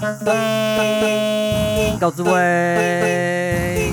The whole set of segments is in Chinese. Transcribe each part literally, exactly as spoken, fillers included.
高智慧，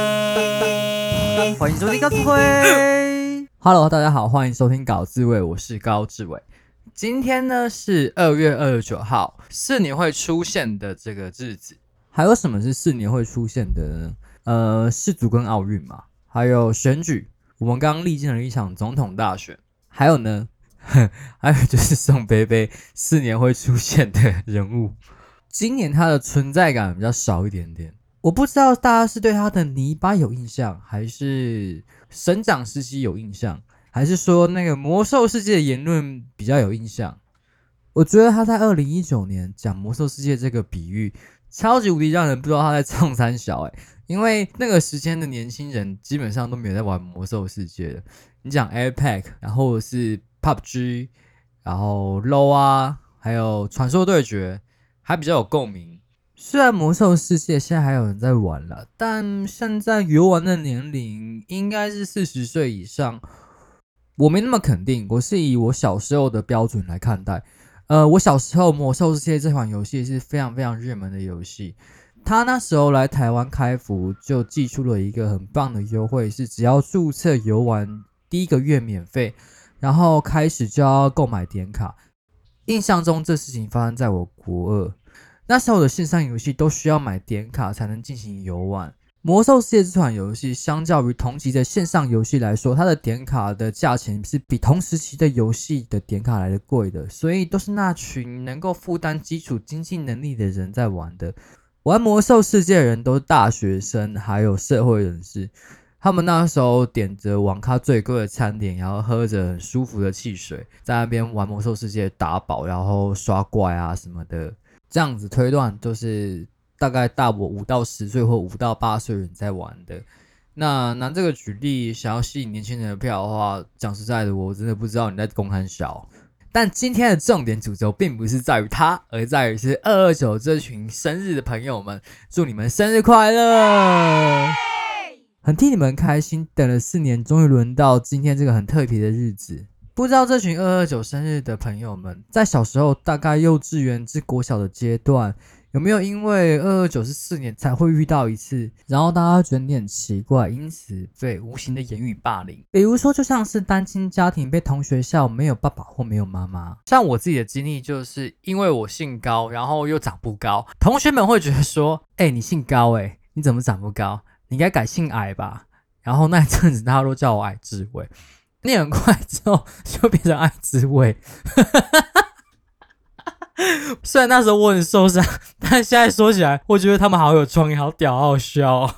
欢迎收听高智慧。Hello， 大家好，欢迎收听高智慧，我是高智慧。今天呢是二月二十九号，四年会出现的这个日子。还有什么是四年会出现的呢？呃，世足跟奥运嘛，还有选举。我们刚刚历经了一场总统大选，还有呢，还有就是宋贝贝四年会出现的人物。今年他的存在感比较少一点点，我不知道大家是对他的泥巴有印象，还是省长时期有印象，还是说那个魔兽世界的言论比较有印象。我觉得他在二零一九年讲魔兽世界这个比喻超级无敌让人不知道他在冲三小欸，因为那个时间的年轻人基本上都没有在玩魔兽世界的。你讲 Apex， 然后是 P U B G， 然后 L O 啊，还有传说对决还比较有共鸣。虽然魔兽世界现在还有人在玩了，但现在游玩的年龄应该是四十岁以上。我没那么肯定，我是以我小时候的标准来看待。呃，我小时候魔兽世界这款游戏是非常非常热门的游戏，他那时候来台湾开服就寄出了一个很棒的优惠，是只要注册游玩第一个月免费，然后开始就要购买点卡。印象中这事情发生在我国二，那时候的线上游戏都需要买点卡才能进行游玩。魔兽世界这款游戏相较于同期的线上游戏来说，它的点卡的价钱是比同时期的游戏的点卡来的贵的，所以都是那群能够负担基础经济能力的人在玩的。玩魔兽世界的人都是大学生还有社会人士，他们那时候点着网咖最贵的餐点，然后喝着很舒服的汽水，在那边玩魔兽世界打宝，然后刷怪啊什么的。这样子推断就是大概大我五到十岁或五到八岁人在玩的。那拿这个举例，想要吸引年轻人的票的话，讲实在的，我真的不知道你在公三小。但今天的重点主轴并不是在于他，而在于是二二九这群生日的朋友们，祝你们生日快乐！很替你们开心，等了四年，终于轮到今天这个很特别的日子。不知道这群二二九生日的朋友们，在小时候大概幼稚园至国小的阶段，有没有因为二二九是四年才会遇到一次，然后大家觉得你很奇怪，因此被无形的言语霸凌？比如说就像是单亲家庭被同学笑没有爸爸或没有妈妈。像我自己的经历就是因为我姓高，然后又长不高，同学们会觉得说，欸，你姓高欸，你怎么长不高？你应该改姓矮吧。然后那一阵子大家都叫我矮智慧，念很快之后就变成矮智慧。虽然那时候我很受伤，但现在说起来我觉得他们好有创意，好屌，好好笑哦。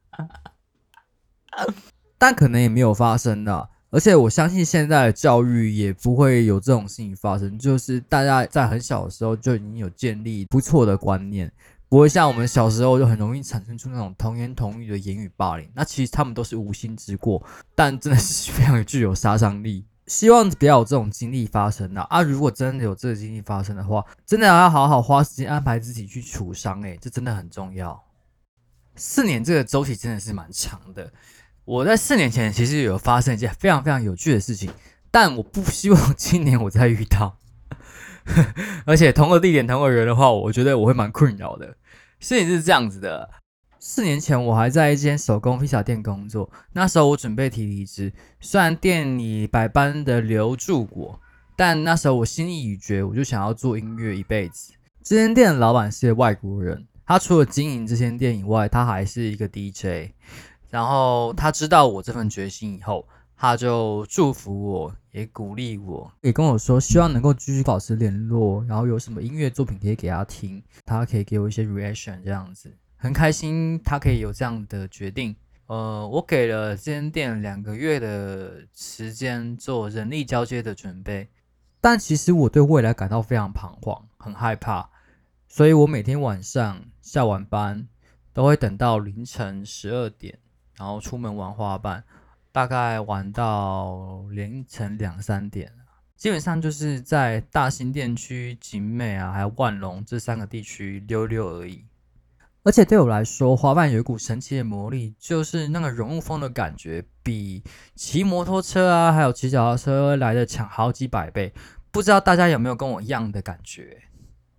但可能也没有发生啦，而且我相信现在的教育也不会有这种事情发生，就是大家在很小的时候就已经有建立不错的观念，不会像我们小时候就很容易产生出那种童言童语的言语霸凌。那其实他们都是无心之过，但真的是非常具有杀伤力。希望不要有这种经历发生啦啊！如果真的有这个经历发生的话，真的要好好花时间安排自己去处伤欸，这真的很重要。四年这个周期真的是蛮长的。我在四年前其实有发生一件非常非常有趣的事情，但我不希望今年我再遇到。而且同个地点同个人的话，我觉得我会蛮困扰的。事情是这样子的，四年前我还在一间手工披萨店工作，那时候我准备提离职，虽然店里百般的留住我，但那时候我心意已决，我就想要做音乐一辈子。这间店的老板是外国人，他除了经营这间店以外，他还是一个 D J。然后他知道我这份决心以后，他就祝福我，也鼓励我，也跟我说希望能够继续保持联络，然后有什么音乐作品可以给他听，他可以给我一些 reaction 这样子。很开心他可以有这样的决定。呃，我给了这间店两个月的时间做人力交接的准备，但其实我对未来感到非常彷徨，很害怕，所以我每天晚上下完班都会等到凌晨十二点，然后出门玩花瓣，大概玩到凌晨两三点，基本上就是在大新店区、景美啊，还有万隆这三个地区溜溜而已。而且对我来说，滑板有一股神奇的魔力，就是那个人物风的感觉，比骑摩托车啊，还有骑脚踏车来的强好几百倍。不知道大家有没有跟我一样的感觉？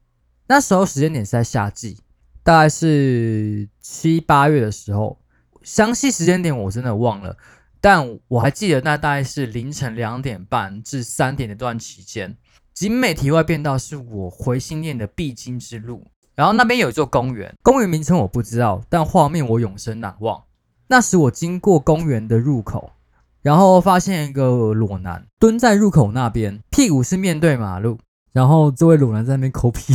那时候时间点是在夏季，大概是七八月的时候，详细时间点我真的忘了，但我还记得那大概是凌晨两点半至三点的段期间。景美体外变道是我回新店的必经之路，然后那边有一座公园，公园名称我不知道，但画面我永生难忘。那时我经过公园的入口，然后发现一个裸男蹲在入口那边，屁股是面对马路，然后这位裸男在那边抠屁。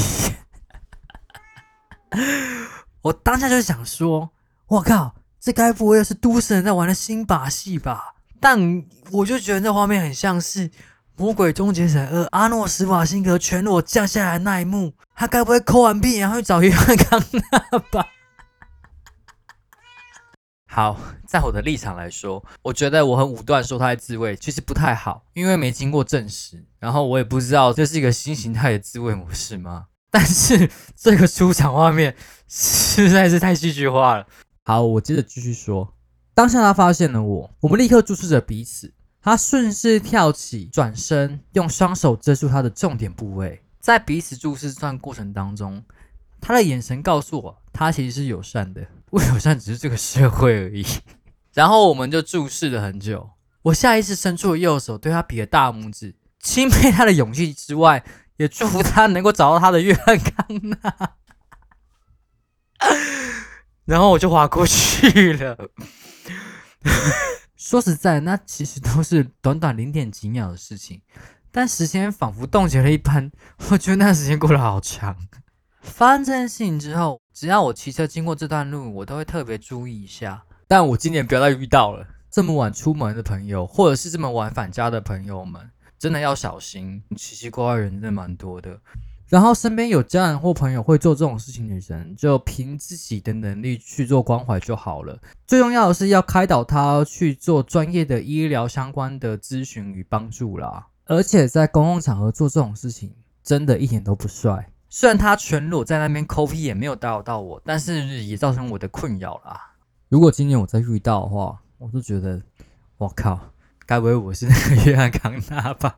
我当下就想说，我靠，这该不会是都市人在玩的新把戏吧？但我就觉得这画面很像是魔鬼终结者二阿诺施瓦辛格全裸降下来的那一幕，他该不会抠完屁然后去找约翰康纳吧？好，在我的立场来说，我觉得我很武断说他在自慰其实不太好，因为没经过证实，然后我也不知道这是一个新形态的自慰模式吗？但是这个出场画面实在是太戏剧化了。好，我接着继续说，当下他发现了我，我们立刻注视着彼此。他顺势跳起，转身，用双手遮住他的重点部位。在彼此注视这段过程当中，他的眼神告诉我，他其实是友善的，不友善只是这个社会而已。然后我们就注视了很久，我下意识伸出了右手，对他比了大拇指，钦佩他的勇气之外，也祝福他能够找到他的约翰康纳。然后我就滑过去了。说实在，那其实都是短短零点几秒的事情，但时间仿佛冻结了一般，我觉得那时间过得好长。发生这件事情之后，只要我骑车经过这段路，我都会特别注意一下。但我今年不要再遇到了，这么晚出门的朋友，或者是这么晚返家的朋友们，真的要小心，奇奇怪怪的人真的蛮多的。然后身边有家人或朋友会做这种事情的人，就凭自己的能力去做关怀就好了。最重要的是要开导他去做专业的医疗相关的咨询与帮助啦。而且在公共场合做这种事情，真的一点都不帅。虽然他全裸在那边抠屁也没有打扰到我，但是也造成我的困扰啦。如果今年我再遇到的话，我就觉得，我靠，该不会我是那个约翰康纳吧？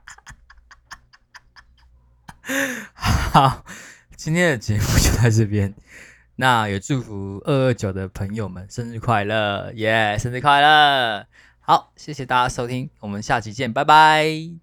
好，今天的节目就在这边。那也祝福二二九的朋友们生日快乐，耶、yeah, 生日快乐！好，谢谢大家收听，我们下期见，拜拜。